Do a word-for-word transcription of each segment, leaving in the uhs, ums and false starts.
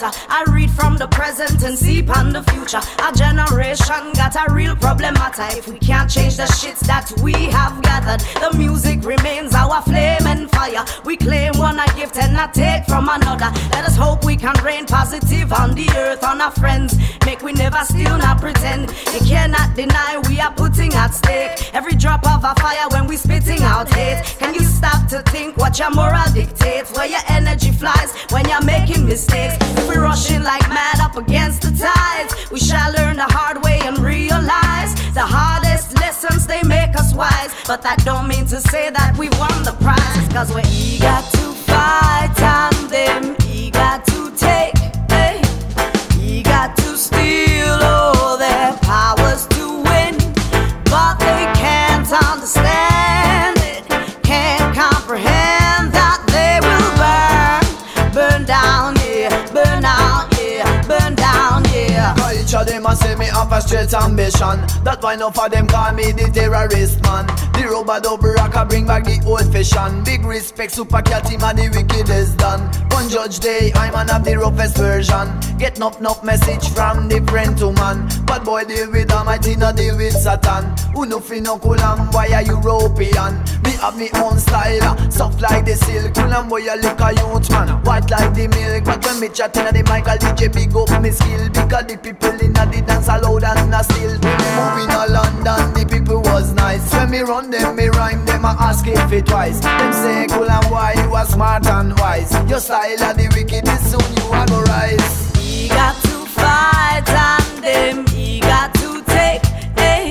future. I read from the present and see on the future. Our generation got a real problem matter. If we can't change the shits that we have gathered, the music remains our flame and fire. We claim one a gift and not take from another. Let us hope we can rain positive on the earth, on our friends. Make we never steal, not pretend. You cannot deny we are putting at stake every drop of a fire when we spitting out hate. Can you stop to think what your moral dictates? Where your energy flies when you're making mistakes. If we're rushing like mad up against the tides, we shall learn the hard way and realize the hardest lessons, they make us wise. But that don't mean to say that we won the prize, cause we're eager to fight and them eager to take, hey. Eager to steal all their powers to win, but they can't understand it, can't comprehend that they will burn, burn down, yeah, burn out, yeah, burn down, yeah. Culture them a say me have a straight ambition. That why enough of them call me the terrorist man. The rubber double rocker bring back the old fashion. Big respect, super cat team and the wickedest done. One judge day, I man have the roughest version. Get nup nup message from different to man. But boy deal with Almighty, no deal with Satan. Who no fi no cool and why are European? Me have me own style, soft like the silk. Cool and boy a lick a youth man, white like the milk. But when me chatting at the Michael D J big up me skill. Because the people in the dance are loud and a still. When me moving to London, the people was nice. When me run them, me rhyme them, I ask if it twice. Them say cool and why you are smart and wise. Your style are the wickedest, soon you are go rise. Eager to fight and them eager to take, hey.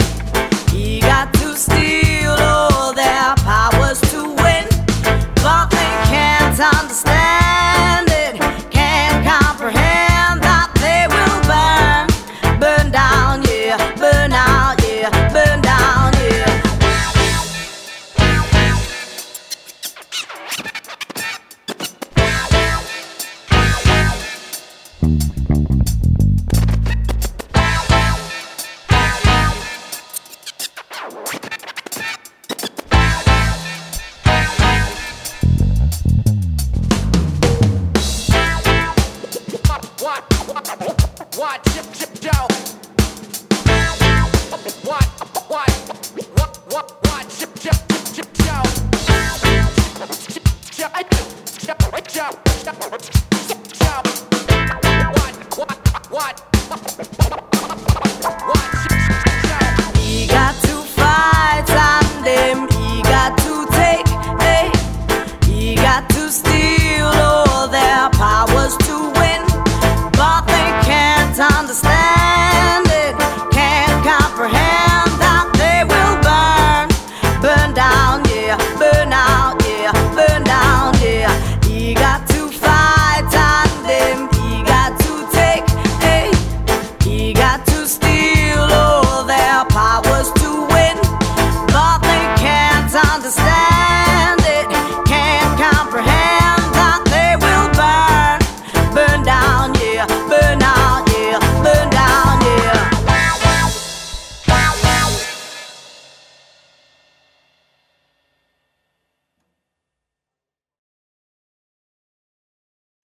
Eager to steal all their powers to win, but they can't understand it, can't comprehend that they will burn, burn down, yeah, burn out, yeah, burn down, yeah. What, chip, chip, down. What, what, what, what, what, chip.